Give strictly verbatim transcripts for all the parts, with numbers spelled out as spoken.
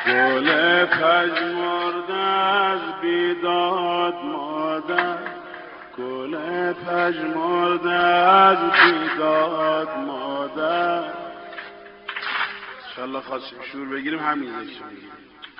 گل پژمرده از بیداد مادر، گل پژمرده از بیداد مادر. انشالله خواستیم شور بگیریم همین یکشو بگیریم.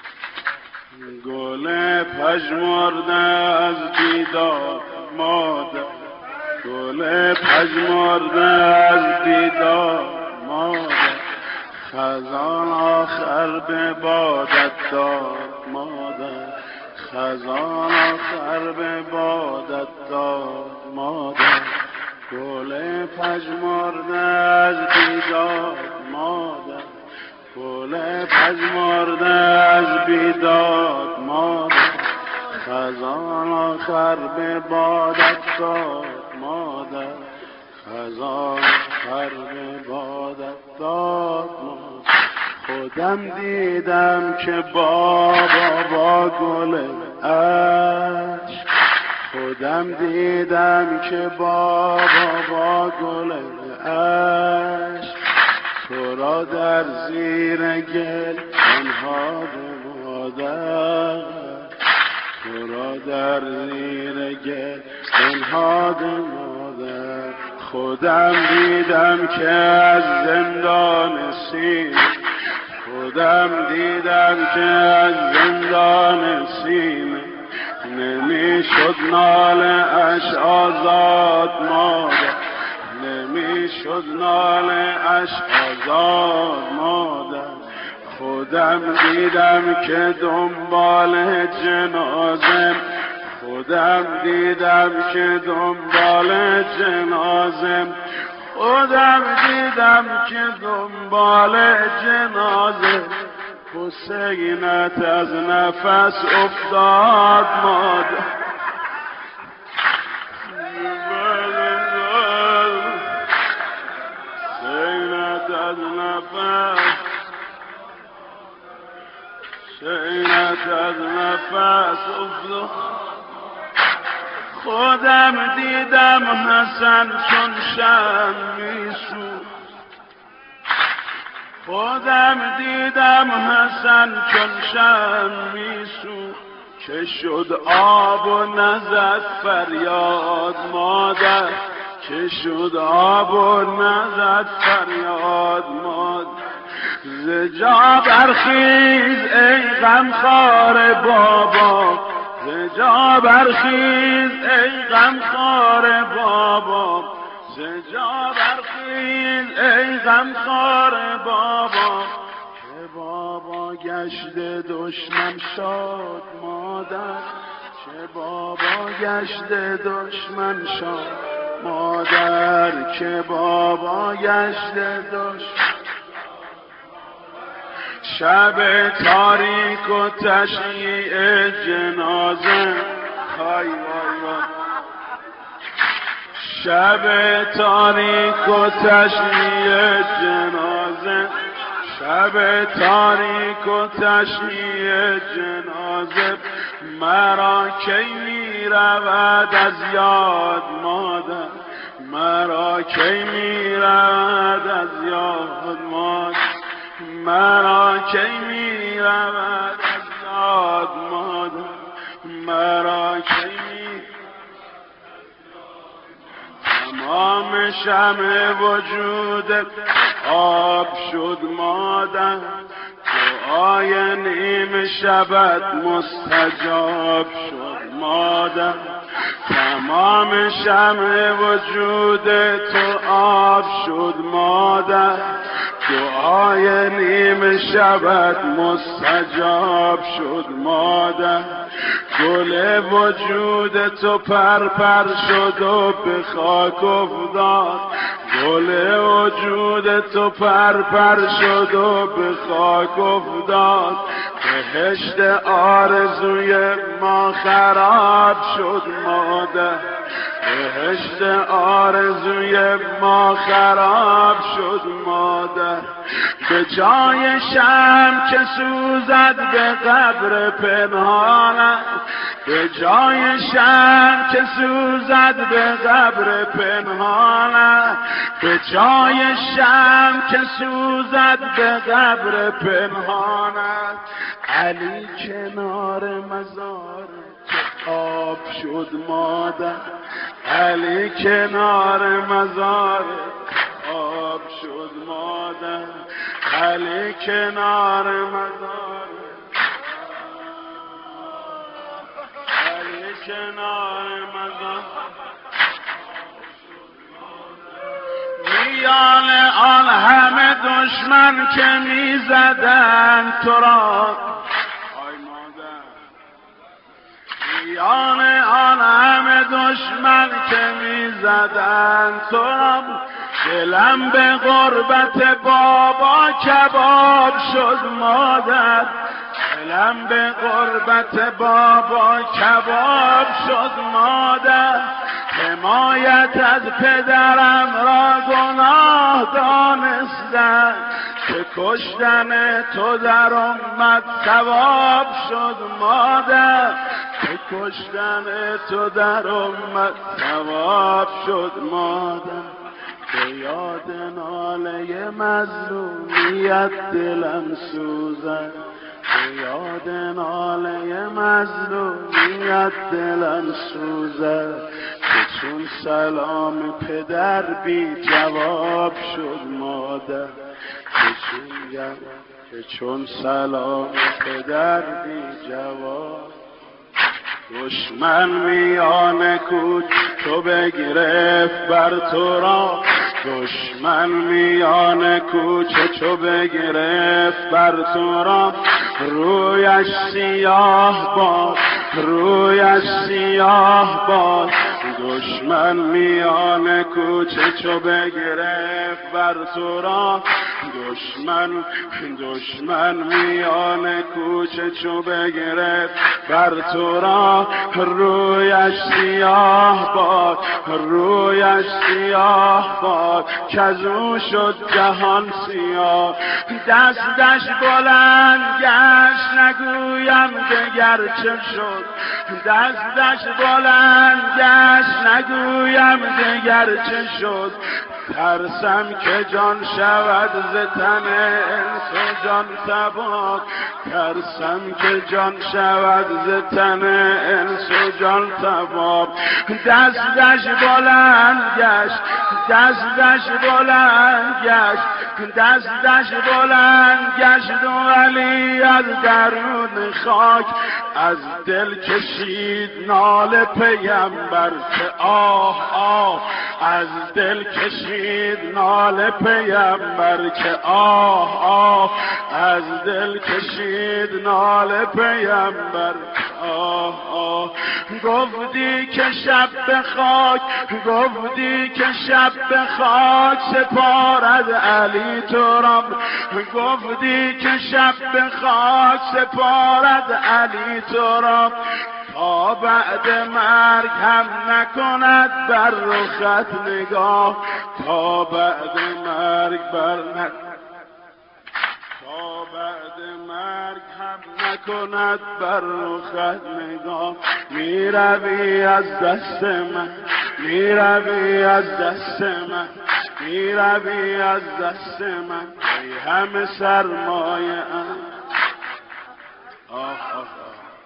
گل پژمرده از بیداد مادر، گل پژمرده از بیداد مادر. خزان آخر به بادت داد مادر، خزان آخر به بادت داد مادر. گل پژمرده از بیداد مادر، گل پژمرده از بیداد مادر. خزان آخر به بادت داد مادر، خزان آخر به بادت داد مادر. خودم دیدم که بابا با گل عشق، خودم دیدم که بابا با گل عشق تو را در زیر گل نهاد مادر، تو را در زیر گل نهاد مادر. خودم دیدم که از زندان سینه، خودم دیدم که از زندان سینه نمیشد ناله اش آزاد مادر، نمیشد ناله اش آزاد مادر. خودم دیدم که دنبال جنازه، خودم دیدم که دنبال جنازه، خودم دیدم که دنبال جنازه. حسینت از نفس افتاد مادر، حسینت از نفس، حسینت از نفس افتاد. خودم دیدم حسن چون شمع میسوخت، خودم دیدم حسن چون شمع میسوخت که شد آب و نزد فریاد مادر، که شد آب و نزد فریاد مادر. ز جا برخیز ای غمخوار بابا، ز جا برخیز ای غمخوار بابا، ز جا برخیز ای غمخوار بابا. که بابا گشت دشمن شاد مادر، که بابا گشت دشمن شاد مادر، که بابا گشت دشمن. شب تاریک و تشییع جنازه، خای وای وای. شب تاریک و تشییع جنازه، شب تاریک و تشییع جنازه. مرا کی می رود از یاد مادر، مرا کی می رود از یاد مادر، مرا کی می رود از یاد مادر، مرا کی می. تمام شمع وجود آب شد مادر، دعای نیم شبت مستجاب شد مادر. تمام شمع وجود تو آب شد مادر، دعای نیم شبت مستجاب شد مادر. گل وجود تو پر پر شد و به خاک افتاد، گل وجود تو پر پر شد و به خاک افتاد. بهشت آرزوی ما خراب شد مادر، بهشت آرزوی ما خراب شد مادر. به جای شمع که سوزد به قبر پنهانم، به جای شمع که سوزد به قبر پنهانم، به جای شمع که سوزد به قبر پنهانم. علی کنار مزار آب شد مادر، علی کنار مزار آب شد مادر، علی کنار مزار، علی کنار مزار. میان آن همه دشمن که میزدن تو را، میان آن همه دشمن که میزدن تو را، دلم به غربت بابا کباب شد مادر، دلم به غربت بابا کباب شد مادر. حمایت از پدرم را گناه دانستن، که کشتن تو در امت ثواب شد مادر، که کشتن تو در امت ثواب شد مادر. به یاد ناله مظلومیت دلم سوزد، به یاد ناله مظلومیت دلم سوزد، که چون سلام پدر بی جواب شد مادر، که چون, که چون سلام پدر بی جواب. دشمن میان کوچ تو بگرفت بر تو را، دشمن میان کوچه چو بگرفت بر تو را، رویش سیاه باد، رویش سیاه باد. دشمن میان کوچه چو بگرفت بر تو را، دشمن دشمن میان کوچه چو بگرفت بر تو را، رویش سیاه باد، رویش سیاه باد، کزو شد جهان سیاه. دستش بلند گشت نگویم دگر چه شد، دستش بلند گشت نگویم دگر چه شد. ترسم که جان شود ز تن انس و جان تباه، ترسم که جان شود ز تن انس و جان تباه. دستش بلند گشت، دستش بلند گشت، دستش بلند گشت و علی از درون خاک از دل کشید ناله پیمبر که آه آه، از دل کشید ناله پیمبر که آه آه، از دل کشید ناله پیمبر آه آه. گفتی که شب به خاک، گفتی که شب به خاک سپارد علی تو را، گفتی که شب به خاک سپارد علی تو را، تا بعد مرگ هم نکند بر رخت نگاه، تا بعد مرگ بر نکند، تا بعد مرگ هم نکند بر رخت نگاه. می روی از دست من، می روی از دست من، می روی از دست من، ای همه سرمایه ام. آه آه آه.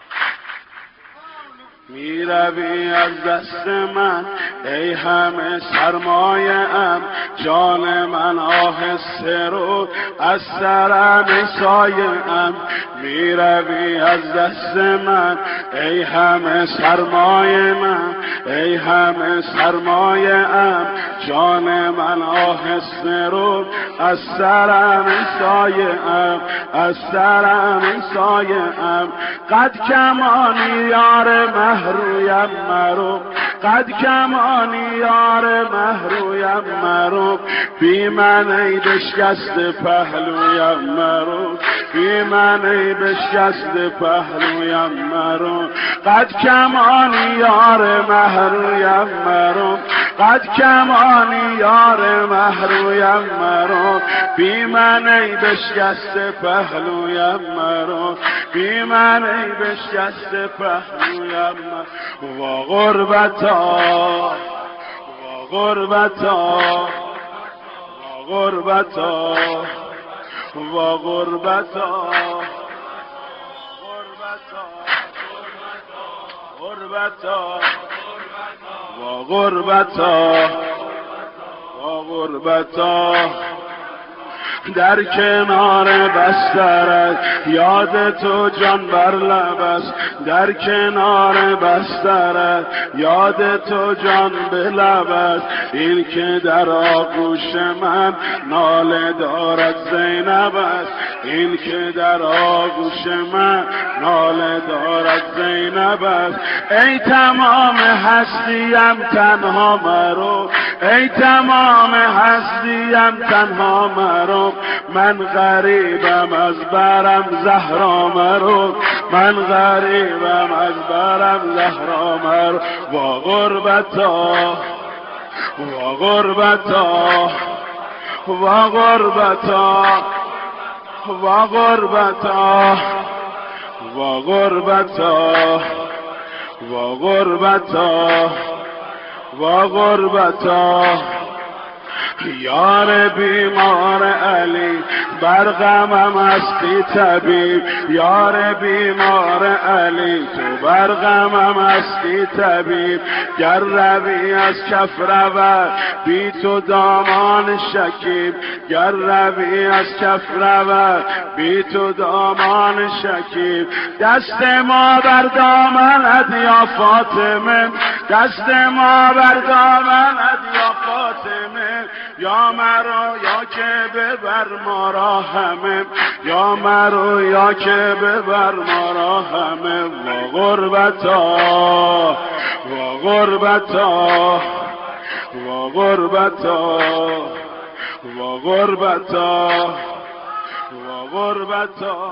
می روی از دست من ای همه سرمایه ام، جان من آهسته رو از سرم سایه ام. می روی از دست من ای همه سرمایه من، ای همه سرمایه ام، جان من آهسته رو از سرم سایه ام، از سرم سایه ام. قد کمانی یار مهرویم مرو، قد کمانی یار مهرویم مرو، بی من ای بشکست پهلویم مرو، بی من ای بشکست پهلویم مرو. قد کمانی یار مهرویم مرو، قد کمانی یار مهرویم مرو، بی من ای بشکست پهلویم مرو، بی من ای بشکست پهلویم مرو. و غربتا و غربتا و غربتا و غربتا غربتا وا غربتا وا غربتا در کنار بسترت یاد تو جان بر لب است، در کنار بسترت یاد تو جان به لب است. این که در آغوش من ناله دارد زینب است، این که در آغوش من ناله دارد زینب است. ای تمام هستیم تنها مرو، ای تمام هستیم تنها مرو، من غریبم از برم زهرا مرو، من غریبم از برم زهرا مرو. وا غربتا وا غربتا وا غربتا وا غربتا وا غربتا وا غربتا وا غربتا. یار بیمار علی بر غمم هستی طبیب، یار بیمار علی تو بر غمم هستی طبیب. گر روی از کف رود بی تو دامان شکیب، گر روی از کف رود بی تو دامان شکیب. دست ما بر دامنت یا فاطمه، دست ما بر دامنت یا فاطمه. یا مرا یا که ببر ما را همه، یا مرا یا که ببر ما را همه. وا غربتا وا غربتا وا غربتا وا غربتا وا غربتا.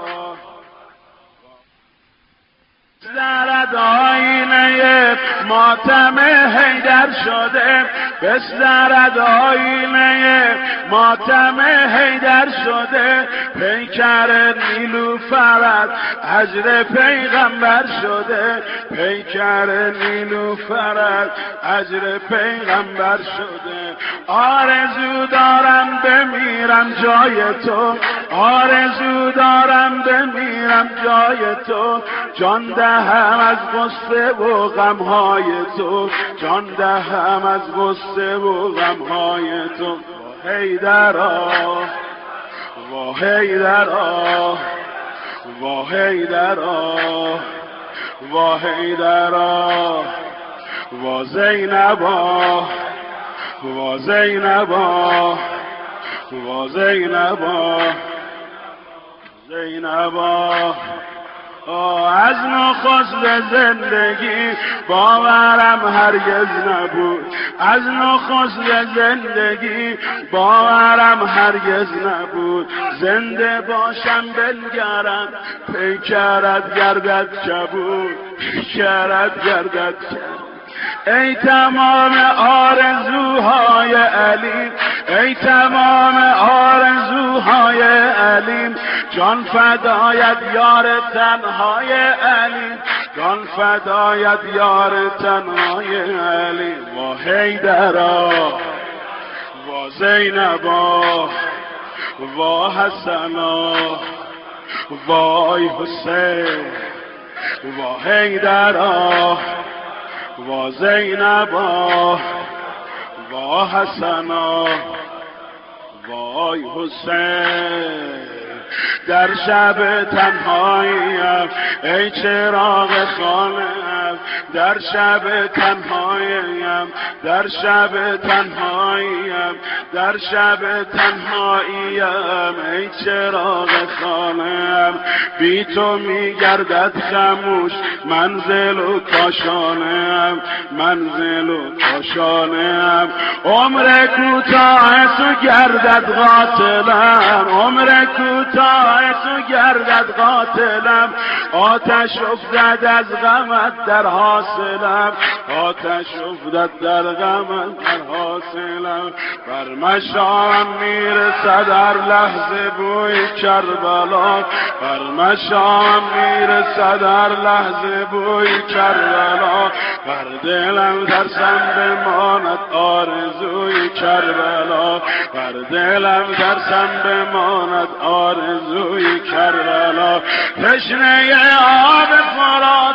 زرد آینه ماتم حیدر شده، بسرد آینه ماتم حیدر شده. پیکر نیلوفرت اجر پیغمبر شده، پیکر نیلوفرت اجر پیغمبر شده. آرزو دارم بمیرم جای تو، آرزو دارم بمیرم جای تو. جان دهم از غصه و غمهای تو، جان دهم از غصه و غمهای تو. وا حیدرا وا حیدرا وا حیدرا وا حیدرا وا زینبا وا زینبا وا زینبا زینبا. از نخست زندگی باورم هرگز نبود، از نخست زندگی باورم هرگز نبود. زنده باشم بنگرم پیکرت گردد کبود، پیکرت گردد کبود. ای تمام آرزوهای علی، ای تمام آرزوهای علی. جان فدایت یار تنهای علی، جان فدایت یار تنهای علی. وا حیدرا وا زینبا وا حسنا وای حسین. وا حیدرا وا زینبا وا حسنا وای حسین. در شب تنهاییم ای چراغ خانه‌ام، در شب تنهاییم در شب تنهاییم در شب تنهاییم ای چراغ خانه‌ام. بی تو میگردد خموش منزل و کاشانه‌ام، منزل و کاشانه‌ام. عمر کوتاه تو گردد قاتلم، عمر کوتاه تو گردد قاتلم. آتش افتد از غمت در حاصلم، آتش افتد در غمت در حاصلم. بر مشام میرسد هر لحظه بوی کربلا، بر مشام میرسد هر لحظه بوی کربلا. بر دلم ترسم بماند آرزوی کربلا، بر دلم ترسم بماند آرزوی کربلا. تشنه آب فرات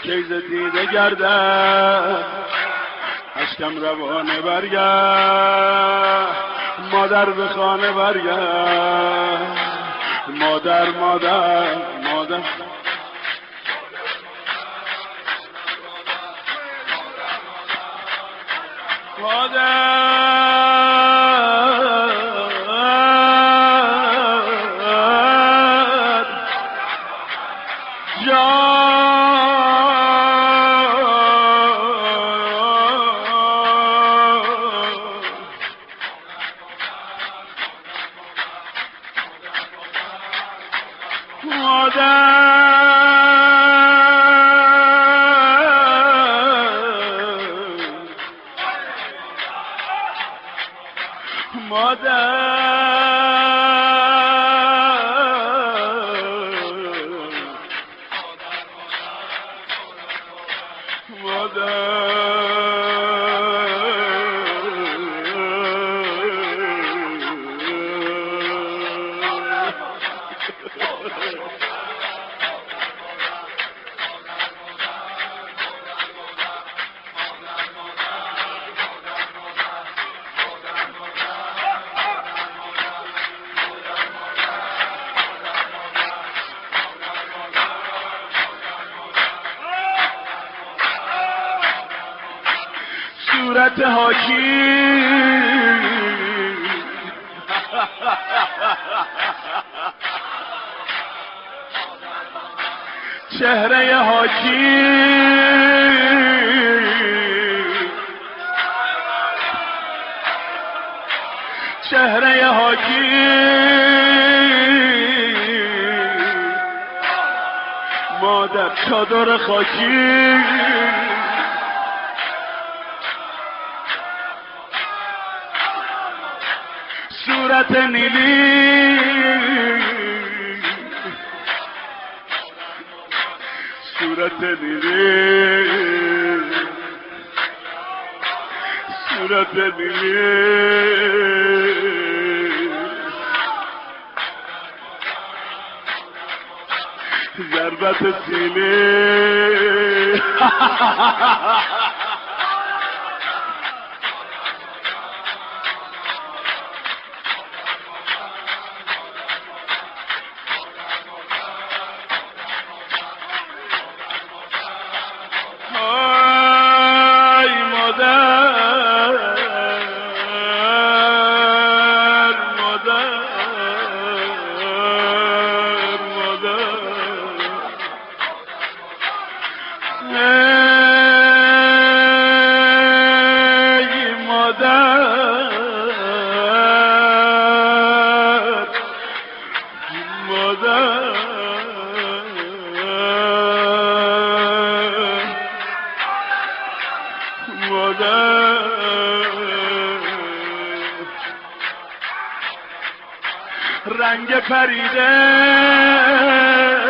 کیز دیده گردد اشکم روانه برگرد مادر به خانه برگرد مادر مادر مادر مادر صورت حاکی چهره حاکی چهره حاکی مادر چادر خاکی صورت نیلی صورت نیلی صورت نیلی ضربت سینه رنگ پریده